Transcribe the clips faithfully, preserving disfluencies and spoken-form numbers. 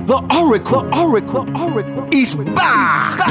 The Oracle, the Oracle, the Oracle is back.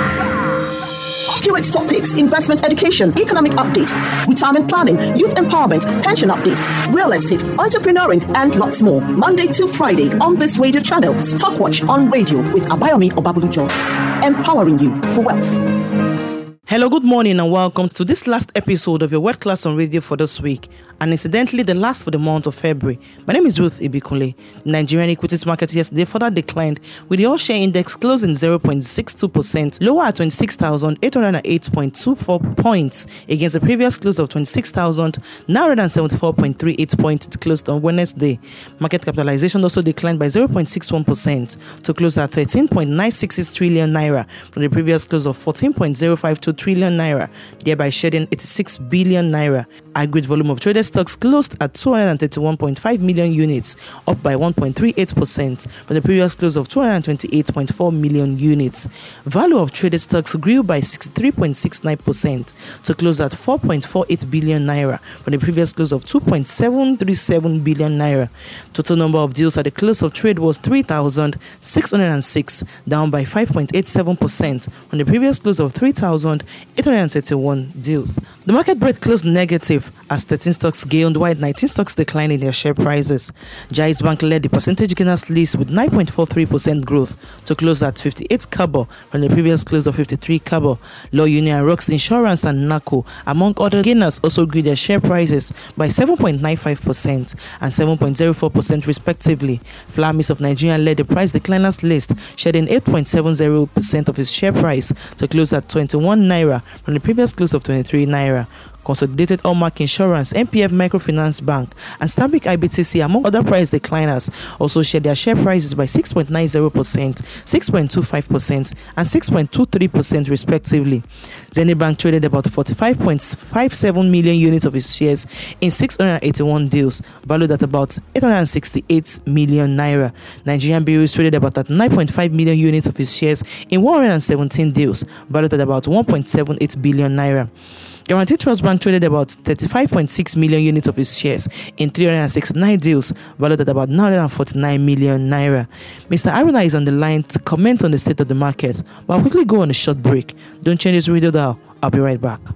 Q X Topics, investment education, economic update, retirement planning, youth empowerment, pension update, real estate, entrepreneuring, and lots more. Monday to Friday on this radio channel, Stockwatch on radio with Abayomi Obabulujo, empowering you for wealth. Hello, good morning and welcome to this last episode of your World Class on Radio for this week, and incidentally the last for the month of February. My name is Ruth Ibikunle. The Nigerian equities market yesterday further declined, with the all-share index closing zero point six two percent lower at twenty-six thousand eight hundred eight point two four points against the previous close of twenty-six thousand nine hundred seventy-four point three eight points. It closed on Wednesday. Market capitalization also declined by zero point six one percent to close at thirteen point nine six six trillion naira from the previous close of fourteen point zero five two trillion naira, thereby shedding eighty-six billion naira. Aggregate volume of traded stocks closed at two hundred thirty-one point five million units, up by one point three eight percent from the previous close of two hundred twenty-eight point four million units. Value of traded stocks grew by sixty-three point six nine percent to close at four point four eight billion naira from the previous close of two point seven three seven billion naira. Total number of deals at the close of trade was three thousand six hundred six, down by five point eight seven percent from the previous close of three thousand eight hundred thirty-one deals. The market breadth closed negative as thirteen stocks gained while nineteen stocks declined in their share prices. Jais Bank led the percentage gainers list with nine point four three percent growth to close at fifty-eight kobo from the previous close of fifty-three kobo. Law Union, Rocks Insurance and NACO, among other gainers, also grew their share prices by seven point nine five percent and seven point zero four percent respectively. Flamis of Nigeria led the price decliners list, shedding eight point seven zero percent of its share price to close at twenty-one naira from the previous close of twenty-three naira. Consolidated Allmark Insurance, N P F Microfinance Bank, and Stanbic I B T C, among other price decliners, also shared their share prices by six point nine zero percent, six point two five percent, and six point two three percent respectively. Zenith Bank traded about forty-five point five seven million units of its shares in six hundred eighty-one deals, valued at about eight hundred sixty-eight million naira. Nigerian Breweries traded about nine point five million units of its shares in one hundred seventeen deals, valued at about one point seven eight billion naira. Guaranty Trust Bank traded about thirty-five point six million units of its shares in three hundred sixty-nine deals, valued at about nine hundred forty-nine million naira. Mister Aruna is on the line to comment on the state of the market, but I'll quickly go on a short break. Don't change this radio dial. I'll be right back.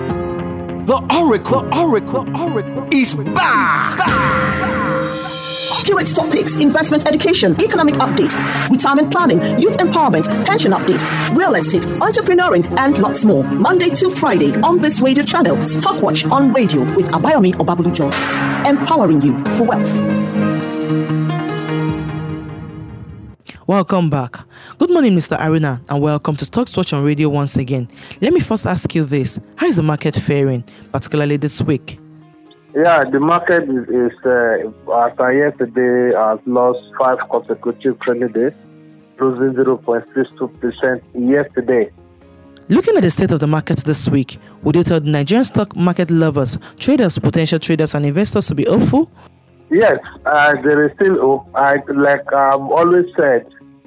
The Oracle, the Oracle, the Oracle is back. back. Q X Topics, investment education, economic update, retirement planning, youth empowerment, pension update, real estate, entrepreneuring, and lots more. Monday to Friday on this radio channel, Stockwatch on radio with Abayomi Obabulujo, empowering you for wealth. Welcome back. Good morning, Mister Aruna, and welcome to Stockwatch on radio once again. Let me first ask you this: how is the market faring, particularly this week? Yeah, the market is, is uh, after yesterday has lost five consecutive trading days, losing zero point six two percent yesterday. Looking at the state of the market this week, would you tell the Nigerian stock market lovers, traders, potential traders, and investors to be hopeful? Yes, uh, there is still hope. I, like I've always said,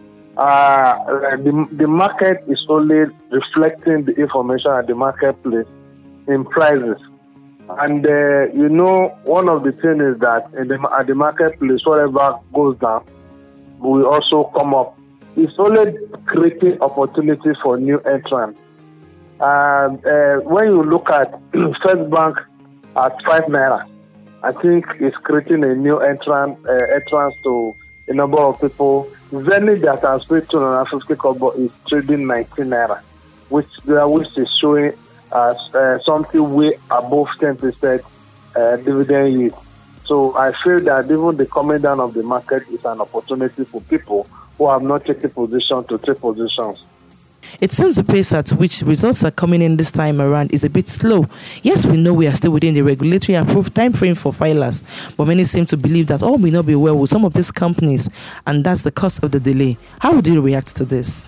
uh, the, the market is only reflecting the information at the marketplace in prices. And, uh, you know, one of the things is that in the, at the marketplace, whatever goes down will also come up. It's only creating opportunity for new entrants. And uh, when you look at First Bank at five naira, I think it's creating a new entrant, uh, entrance to a number of people. Zenith that has paid two hundred fifty kobo is trading nineteen naira, which, uh, which is showing as uh, something way above ten percent uh, dividend yield. So I feel that even the coming down of the market is an opportunity for people who have not taken position to take positions. It seems the pace at which results are coming in this time around is a bit slow. Yes, we know we are still within the regulatory approved time frame for filers, but many seem to believe that all may not be well with some of these companies, and that's the cause of the delay. How would you react to this?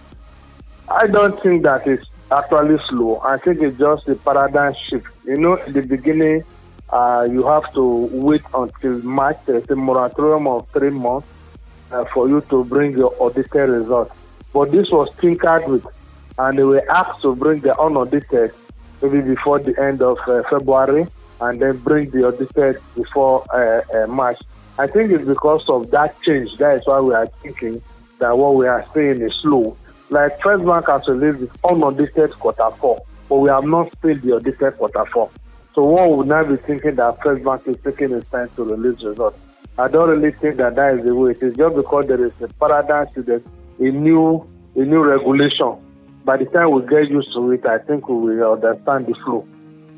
I don't think that it's actually slow. I think it's just a paradigm shift. You know, in the beginning, uh, you have to wait until March. There's a moratorium of three months uh, for you to bring your audited result. But this was tinkered with, and they were asked to bring the unaudited maybe before the end of uh, February, and then bring the audited before uh, uh, March. I think it's because of that change. That is why we are thinking that what we are seeing is slow. Like First Bank has released its unaudited quarter four, but we have not seen the audited quarter four. So one would now be thinking that First Bank is taking its time to release results. I don't really think that that is the way it is, just because there is a paradigm to the, a new a new regulation. By the time we get used to it, I think we will understand the flow.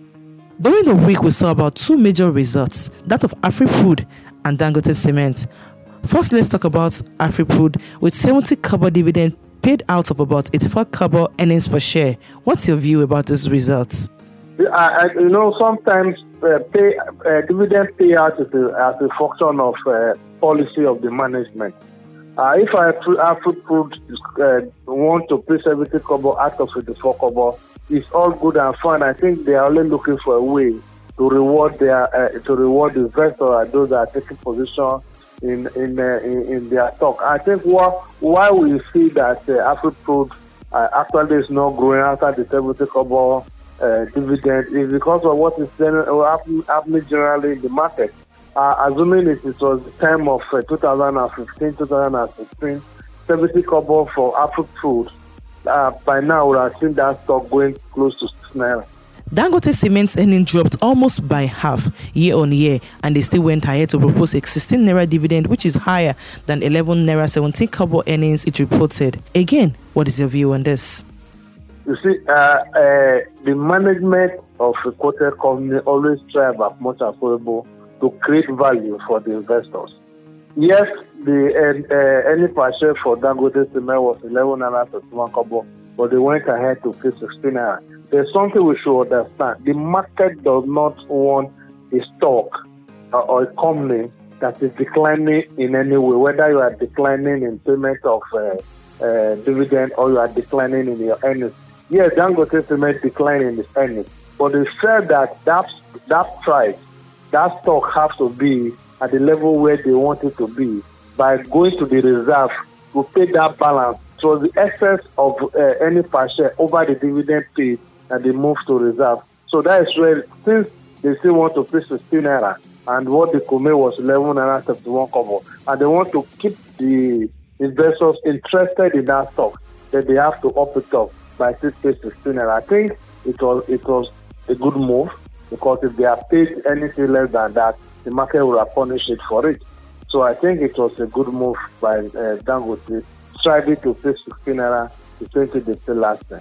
During the week, we saw about two major results, that of Afrifood and Dangote Cement. First, let's talk about Afrifood, with seventy kobo dividend paid out of about eighty-four kobo earnings per share. What's your view about these results? I, I, you know, sometimes uh, pay, uh, dividend payout is a, as a function of uh, policy of the management. Uh, if I Afrifood uh, want to pay seventy kobo out of eighty-four kobo, it's all good and fine. I think they are only looking for a way to reward their uh, to reward the investors and those that are taking position in in, uh, in in their stock. I think what why we see that uh, Afrifood uh, actually is not growing after the seventy kobo uh, dividend is because of what is happening, happening generally in the market. Uh, assuming it, it was the time of uh, two thousand fifteen, two thousand sixteen, seventy kobo for Afrifood. Uh, by now, we have seen that stock going close to six naira. Dangote Cement's earnings dropped almost by half year on year, and they still went ahead to propose a sixteen naira dividend, which is higher than eleven naira seventeen kobo earnings it reported. Again, what is your view on this? You see, uh, uh, the management of a quoted company always strive as much as possible to create value for the investors. Yes, the uh, uh, earnings per share for Dangote Cement was eleven naira thirty-one kobo, but they went ahead to pay sixteen naira. There's something we should understand. The market does not want a stock uh, or a company that is declining in any way, whether you are declining in payment of uh, uh, dividend or you are declining in your earnings. Yes, Dangote Cement decline in its earnings, but they said that that, that price, that stock has to be at the level where they want it to be by going to the reserve to pay that balance. So the excess of uh, any per share over the dividend paid and they move to reserve. So that is where, since they still want to pay sixteen naira and what they could make was eleven naira thirty-one kobo, and they want to keep the investors interested in that stock, then they have to up it up by sixteen naira. I think it was it was a good move, because if they have paid anything less than that, the market will have punished it for it. So I think it was a good move by uh, Dangote, striving to pay sixteen naira to twenty they paid last time.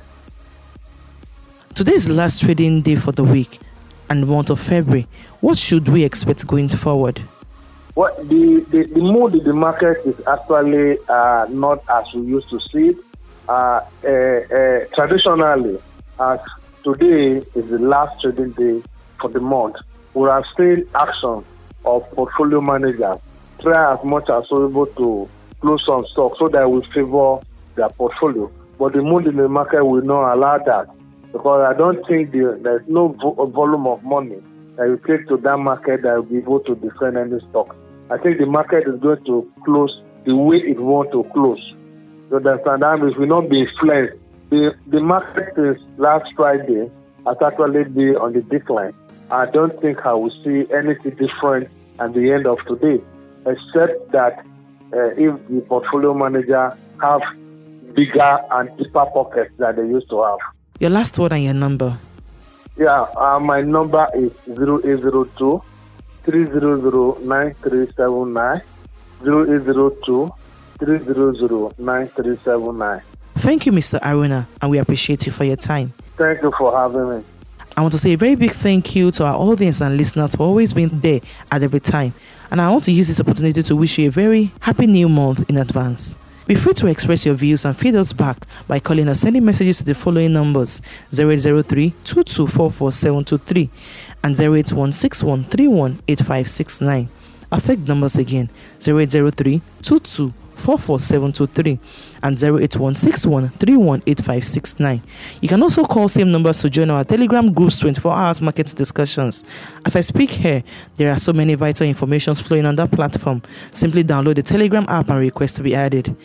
Today is the last trading day for the week and the month of February. What should we expect going forward? Well, the, the, the mood in the market is actually uh, not as we used to see it. Uh, uh, uh, traditionally, as today is the last trading day for the month, we have seen action of portfolio managers try as much as possible to close some stock so that we favor their portfolio. But the mood in the market will not allow that, because I don't think the, there's no vo- volume of money that you take to that market that will be able to defend any stock. I think the market is going to close the way it wants to close. You understand? That means we will not be influenced. The, the market since last Friday has actually been on the decline. I don't think I will see anything different at the end of today, except that uh, if the portfolio manager have bigger and deeper pockets than they used to have. Your last word and your number. Yeah, uh, my number is zero eight zero two, three zero zero, nine three seven nine, zero eight zero two, three zero zero, nine three seven nine. Thank you, Mister Aruna, and we appreciate you for your time. Thank you for having me. I want to say a very big thank you to our audience and listeners for always being there at every time. And I want to use this opportunity to wish you a very happy new month in advance. Be free to express your views and feed us back by calling or sending messages to the following numbers: zero eight zero three, two two four four seven two three and zero eight one six one three one eight five six nine. I'll take numbers again: zero eight zero three, two two four four seven two three and zero eight one six one three one eight five six nine. You can also call same numbers to join our Telegram group's twenty-four hours market discussions. As I speak here, there are so many vital informations flowing on that platform. Simply download the Telegram app and request to be added. You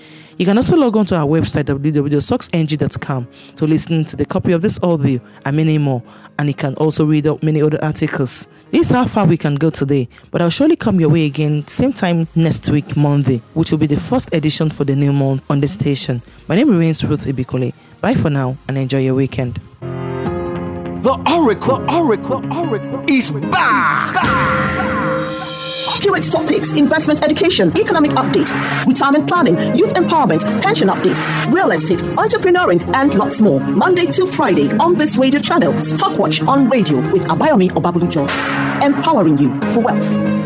You can also log on to our website w w w dot sox n g dot com to listen to the copy of this audio and many more, and you can also read up many other articles. This is how far we can go today, but I'll surely come your way again same time next week, Monday, which will be the first edition for the new month on the station. My name remains Ruth Ibikule. Bye for now and enjoy your weekend. The Oracle, Oracle, Oracle is back! Accurate topics, investment education, economic update, retirement planning, youth empowerment, pension update, real estate, entrepreneuring, and lots more. Monday to Friday on this radio channel. Stockwatch on radio with Abayomi Obabulujo. Empowering you for wealth.